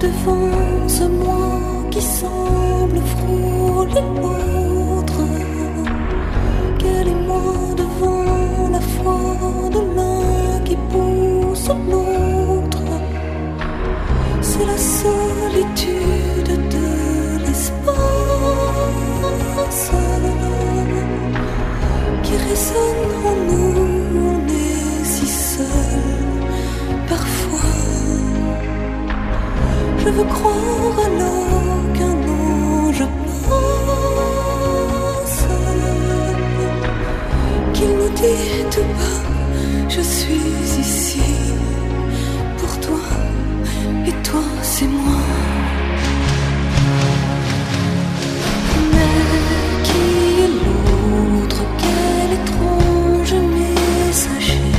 Devance-moi qui semble frôler l'autre. Quel est moi devant la foi de l'un qui pousse l'autre? C'est la solitude de l'espace qui résonne en nous. On est si seul parfois. Je veux croire alors qu'un ange passe, qu'il nous dit tout bas: je suis ici pour toi, et toi c'est moi. Mais qui est l'autre? Quel étrange messager?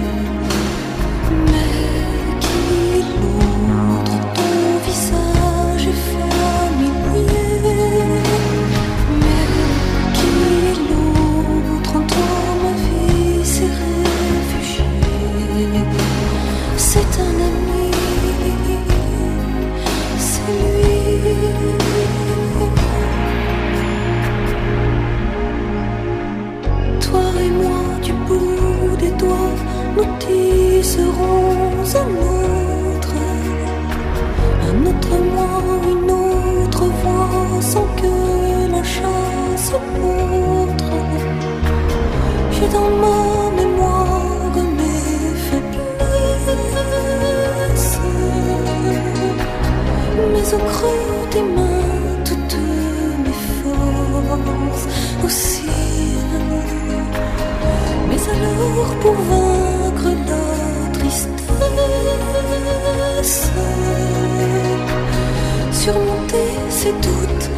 Mais qui est l'autre? Ton visage est familier. Mais qui est l'autre? En toi ma vie s'est réfugiée. C'est un ami, c'est lui. Toi et moi du bout des doigts, nous tisserons un autre moi, une autre voix, sans que la chasse montre. J'ai dans ma mémoire mes faiblesses, mais au creux des mains toutes mes forces aussi. Mais alors pour vaincre la tristesse, surmonter ces doutes